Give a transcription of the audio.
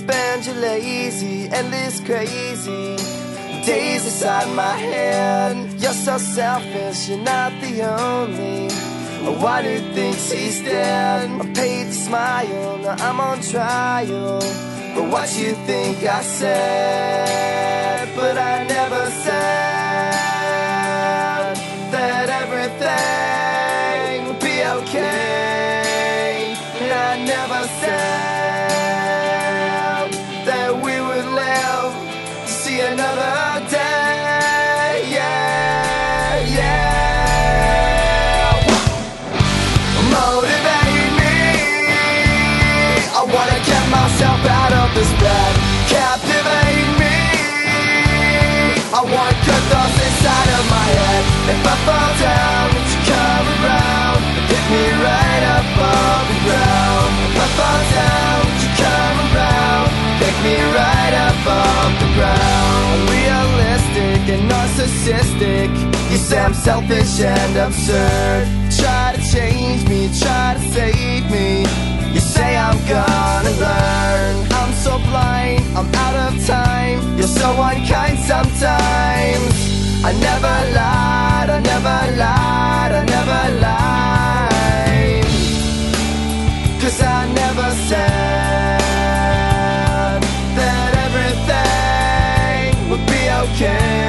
spend your lazy, endless crazy days inside my head. You're so selfish, you're not the only one who thinks he's dead. I'm paid to smile, now I'm on trial for what you think I said. But I never said that everything would be okay. And I never said that we would live to see another day. Yeah, yeah. Motivate me, I wanna get myself out of this bed. Captivate me, I want good thoughts inside of my head. If I fall down, would you come around and pick me right up off the ground? If I fall down, would you come around, pick me right up off the ground? Realistic and narcissistic, you say I'm selfish and absurd. Try to change me, try to save me, you say I'm gonna learn. I'm so blind, I'm out of time, you're so unkind sometimes. I never lied, I never lied, I never lied, 'cause I never said that everything would be okay.